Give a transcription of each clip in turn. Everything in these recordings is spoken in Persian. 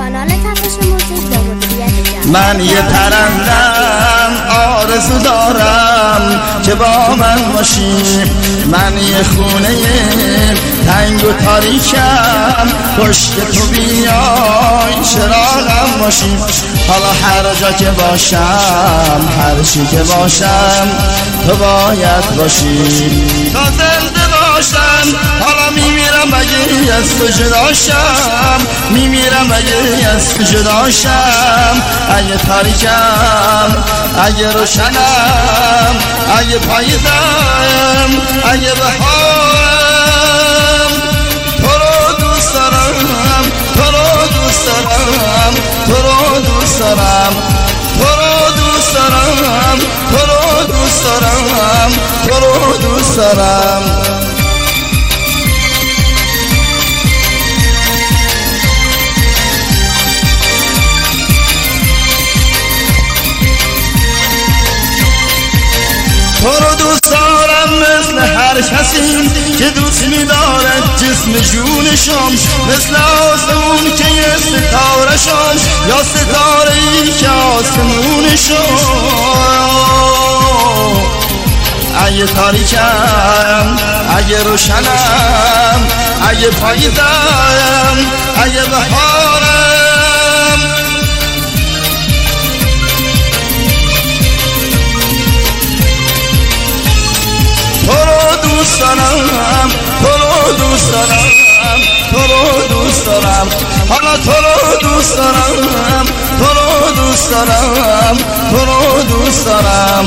کانال تپش موزیک با مدیریت جمع. من یه پرندم آرزو دارم که با من باشی، من یه خونه تنگ و تاریکم، پشت تو بیای چراغم باشی. حالا هر جا که باشم، هر چی که باشم، تو باید باشی. تا زنده باشم حالا میمیرم اگه از تو جداشم، میمیرم اگه از تو جداشم. اگه تاریکم، اگه روشنم، اگه پاییزم، اگه بهارم، تو رو دوست دارم، تو رو دوست دارم، تو رو دوست دارم، تو رو دوست دارم، تو رو دوست دارم، تو رو دوست دارم. تو رو دوست دارم مثل هر کسی که دوست می‌دارد جسم جونشم، مثل آسمون که یه ستاره شم، یا ستاره‌ای که آسمونشم. اگه تاریکم، اگه روشنم، اگه پاییزم، اگه بهارم، تو رو دوست دارم، تو رو دوست دارم، تو رو دوست دارم. حالا تو رو دوست دارم، تو رو دوست دارم، تو رو دوست دارم.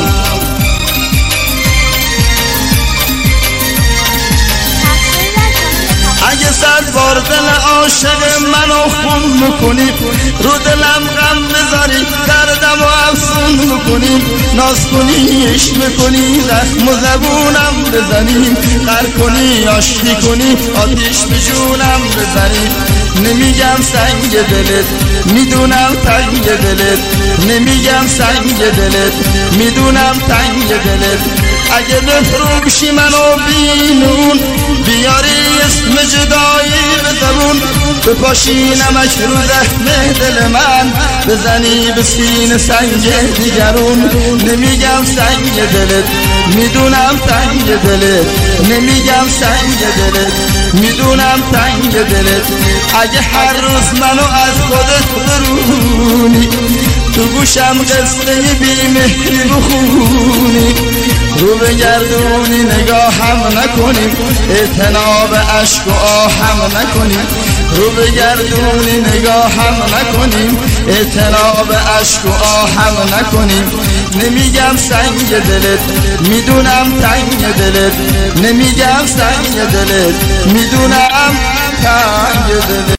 اگه 100 بار دل عاشق منو خون میکنی، رو دلم غم بذاری، دردم و افسون میکنی، ناز کنی، عشق میکنی، زخم و زبونم بزنی، غر کنی، آشتی کنی، آتیش به جونم بزنی. نمیگم سنگ دلت، میدونم تنگ دلت، نمیگم سنگ دلت، میدونم تنگ دلت. اگه بفروشی منو بینون، بیاری اسم جدایی به زبون، بپاشی نمک رو زخم دل من، بزنی به سینه سنگ دیگرون. نمیگم سنگ دلت، میدونم تنگ دلت، نمیگم سنگ دلت، میدونم تنگ دلت. اگه هر روز منو از خودت برونی، تو گوشم قصه بی‌مهری بخونی، رو بگردونی نگاهم نکنی، اعتناب عشق و آهم نکنی، رو بگردونی نگاهم نکنی، اعتناب عشق و آهم نکنی. نمیگم سنگ دلت، میدونم تنگ دلت، نمیگم سنگ دلت، میدونم تنگ دلت.